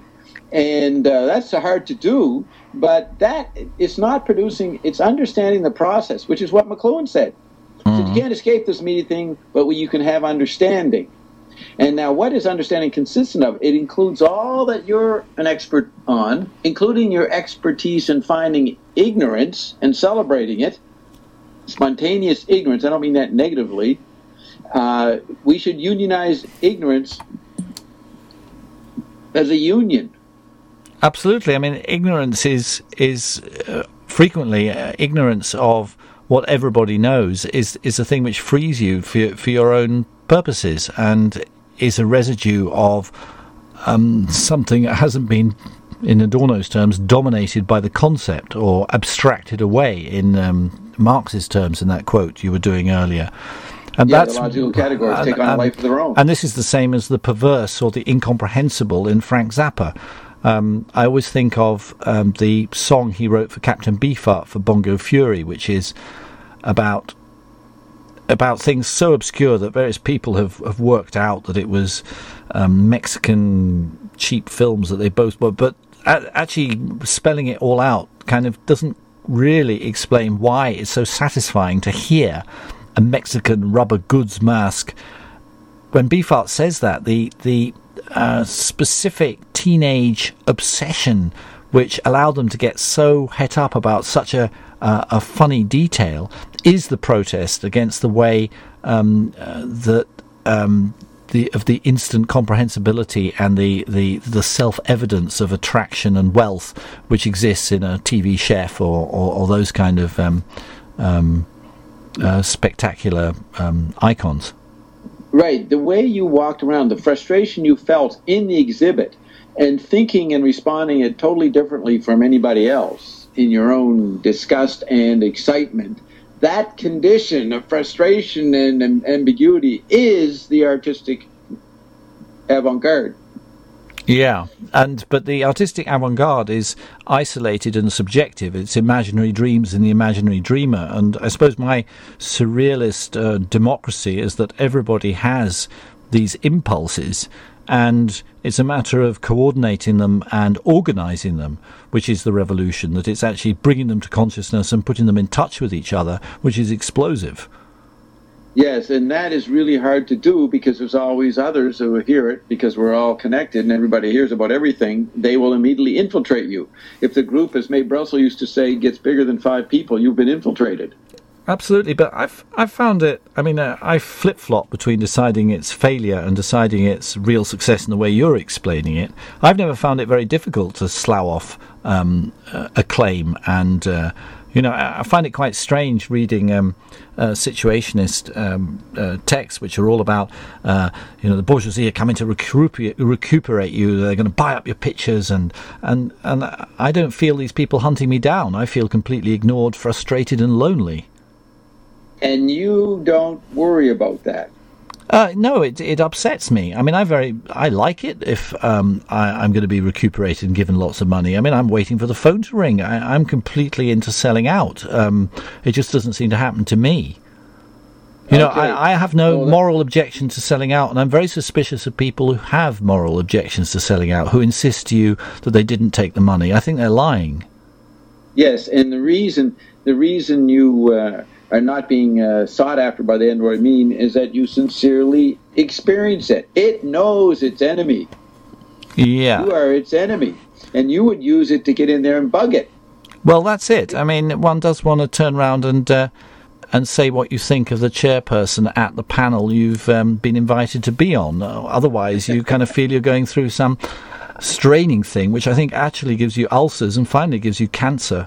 And uh, that's hard to do, but that it's not producing, it's understanding the process, which is what McLuhan said. Mm-hmm. So you can't escape this media thing, but you can have understanding. And now, what is understanding consistent of? It includes all that you're an expert on, including your expertise in finding ignorance and celebrating it, spontaneous ignorance. I don't mean that negatively. Uh, we should unionize ignorance as a union. Absolutely. I mean, ignorance is is uh, frequently uh, ignorance of what everybody knows is is a thing which frees you for for your own purposes, and is a residue of um, something that hasn't been, in Adorno's terms, dominated by the concept or abstracted away in um, Marx's terms in that quote you were doing earlier. And yeah, that's, the logical categories and, take on and, a life of their own. And this is the same as the perverse or the incomprehensible in Frank Zappa. Um, I always think of um, the song he wrote for Captain Beefheart for Bongo Fury, which is about about things so obscure that various people have, have worked out that it was um, Mexican cheap films that they both were, but a- actually spelling it all out kind of doesn't really explain why it's so satisfying to hear a Mexican rubber goods mask. When Beefheart says that, the the uh, specific teenage obsession which allowed them to get so het up about such a uh, a funny detail is the protest against the way um, uh, that um, the of the instant comprehensibility and the, the, the self-evidence of attraction and wealth which exists in a T V chef or, or, or those kind of um, um, uh, spectacular um, icons. Right. The way you walked around, the frustration you felt in the exhibit, and thinking and responding it totally differently from anybody else in your own disgust and excitement, that condition of frustration and, and ambiguity is the artistic avant-garde. Yeah, and but the artistic avant-garde is isolated and subjective. It's imaginary dreams in the imaginary dreamer. And I suppose my surrealist uh, democracy is that everybody has these impulses, and it's a matter of coordinating them and organising them, which is the revolution, that it's actually bringing them to consciousness and putting them in touch with each other, which is explosive. Yes, and that is really hard to do because there's always others who hear it, because we're all connected and everybody hears about everything. They will immediately infiltrate you. If the group, as Mae Brussel used to say, gets bigger than five people, you've been infiltrated. Absolutely, but I've I've found it. I mean, uh, I flip flop between deciding it's failure and deciding it's real success in the way you're explaining it. I've never found it very difficult to slough off um, uh, acclaim and uh, You know, I find it quite strange reading um, uh, situationist um, uh, texts, which are all about, uh, you know, the bourgeoisie are coming to recuperate, recuperate you. They're going to buy up your pictures, and, and and I don't feel these people hunting me down. I feel completely ignored, frustrated, and lonely. And you don't worry about that. Uh, no, it it upsets me. I mean, I very I like it if um, I, I'm going to be recuperated and given lots of money. I mean, I'm waiting for the phone to ring. I, I'm completely into selling out. Um, it just doesn't seem to happen to me. You know, okay. I, I have no well, moral objection to selling out, and I'm very suspicious of people who have moral objections to selling out, who insist to you that they didn't take the money. I think they're lying. Yes, and the reason the reason you uh, are not being uh, sought after by the Android meme is that you sincerely experience it. It knows its enemy. Yeah. You are its enemy, and you would use it to get in there and bug it. Well, that's it. I mean, one does want to turn around and uh, and say what you think of the chairperson at the panel you've um, been invited to be on. Otherwise, you kind of feel you're going through some straining thing, which I think actually gives you ulcers and finally gives you cancer.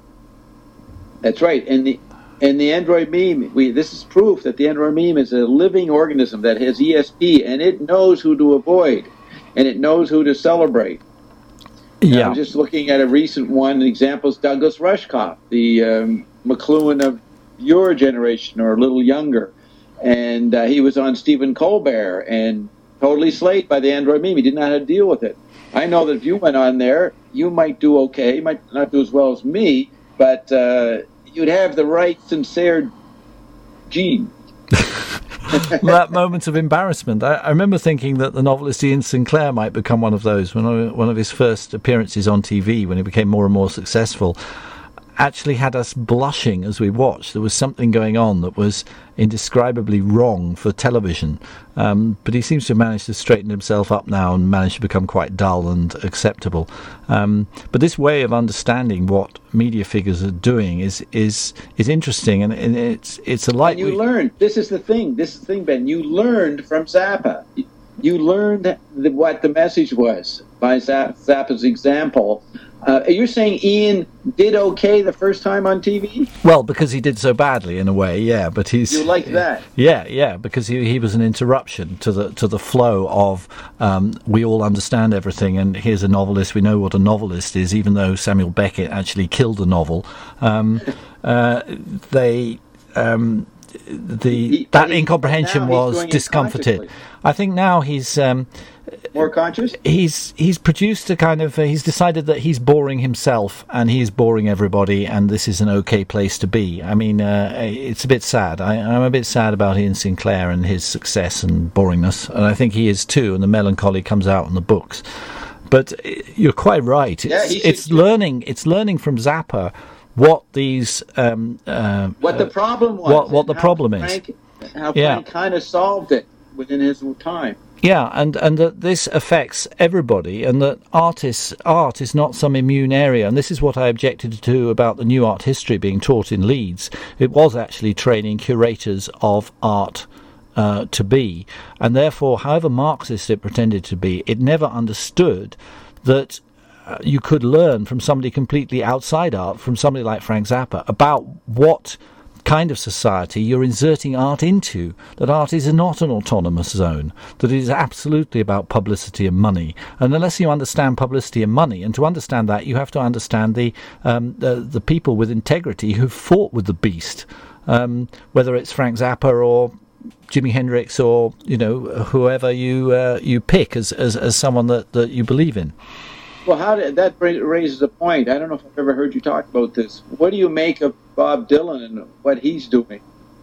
That's right. And the and the Android meme, we this is proof that the Android meme is a living organism that has E S P, and it knows who to avoid, and it knows who to celebrate. Yeah. I'm just looking at a recent one. Examples: Douglas Rushkoff, the um, McLuhan of your generation or a little younger, and uh, he was on Stephen Colbert and totally slayed by the Android meme. He didn't know how to deal with it. I know that if you went on there, you might do okay. You might not do as well as me, but uh, you'd have the right, sincere gene. That moment of embarrassment. I, I remember thinking that the novelist Ian Sinclair might become one of those. When I, one of his first appearances on T V, when he became more and more successful, actually had us blushing as we watched. There was something going on that was indescribably wrong for television. Um, but he seems to have managed to straighten himself up now and managed to become quite dull and acceptable. Um, but this way of understanding what media figures are doing is is is interesting, and, and it's it's a light. And you we- learned. This is the thing. This is the thing, Ben. You learned from Zappa. You learned the, what the message was by Zappa's example. Uh, you're saying Ian did okay the first time on T V? Well, because he did so badly in a way, yeah. But he's You like that? Yeah, yeah. Because he he was an interruption to the to the flow of um, we all understand everything, and here's a novelist. We know what a novelist is, even though Samuel Beckett actually killed a novel. Um, uh, they. Um, the He- that he- incomprehension now he's was doing it discomforted. consciously. I think now he's um, More conscious? he's he's produced a kind of uh, he's decided that he's boring himself and he's boring everybody, and this is an okay place to be. I mean, uh, it's a bit sad. I, I'm a bit sad about Ian Sinclair and his success and boringness, and I think he is too. And the melancholy comes out in the books. But uh, you're quite right. It's, Yeah, he should- it's learning. It's learning from Zappa what these um, uh, What the problem was. what- what and the how problem is. Frank, how Yeah. Frank kind of solved it within his time. Yeah, and, and that this affects everybody, and that artists art is not some immune area. And this is what I objected to about the new art history being taught in Leeds. It was actually training curators of art uh, to be, and therefore, however Marxist it pretended to be, it never understood that uh, you could learn from somebody completely outside art, from somebody like Frank Zappa, about what kind of society you're inserting art into, that art is not an autonomous zone, that it is absolutely about publicity and money. And unless you understand publicity and money, and to understand that, you have to understand the um, the, the people with integrity who fought with the beast, um, whether it's Frank Zappa or Jimi Hendrix or, you know, whoever you uh, you pick as, as, as someone that, that you believe in. Well, how did, that raises a point. I don't know if I've ever heard you talk about this. What do you make of Bob Dylan and what he's doing?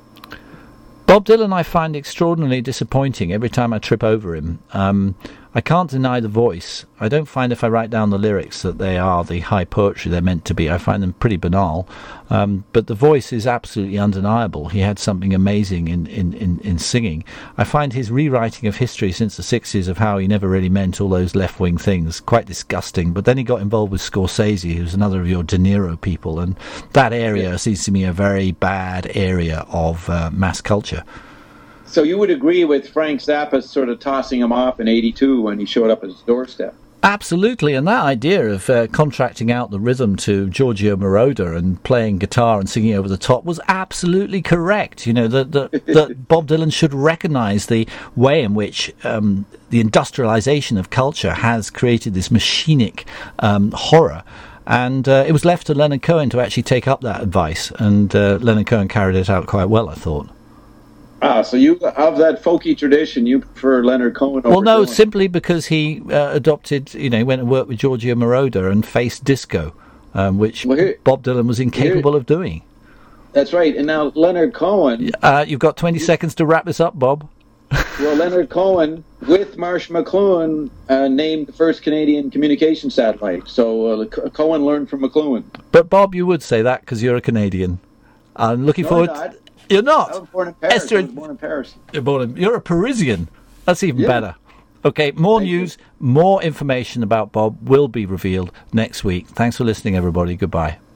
Bob Dylan I find extraordinarily disappointing every time I trip over him. Um, I can't deny the voice. I don't find if I write down the lyrics that they are the high poetry they're meant to be. I find them pretty banal. Um, but the voice is absolutely undeniable. He had something amazing in, in, in, in singing. I find his rewriting of history since the sixties of how he never really meant all those left-wing things quite disgusting. But then he got involved with Scorsese, who's another of your De Niro people, and that area yeah. seems to me a very bad area of uh, mass culture. So you would agree with Frank Zappa sort of tossing him off in eighty-two when he showed up at his doorstep? Absolutely, and that idea of uh, contracting out the rhythm to Giorgio Moroder and playing guitar and singing over the top was absolutely correct. You know, that that, that Bob Dylan should recognise the way in which um, the industrialisation of culture has created this machinic um, horror. And uh, it was left to Leonard Cohen to actually take up that advice, and uh, Leonard Cohen carried it out quite well, I thought. Ah, so you, of that folky tradition, you prefer Leonard Cohen over Well, no, Dylan. simply because he uh, adopted, you know, he went and worked with Giorgio Moroder and faced disco, um, which Well, here- Bob Dylan was incapable here- of doing. That's right. And now Leonard Cohen, Uh, you've got twenty seconds to wrap this up, Bob. well, Leonard Cohen with Marsh McLuhan uh, named the first Canadian communication satellite. So uh, Co- Cohen learned from McLuhan. But, Bob, you would say that because you're a Canadian. I'm looking No, forward... I'm not. You're I not? was born in Paris. Esther- I was born in Paris. You're, born in- you're a Parisian. That's even Yeah. better. Okay, more Thank news, more information about Bob will be revealed next week. Thanks for listening, everybody. Goodbye.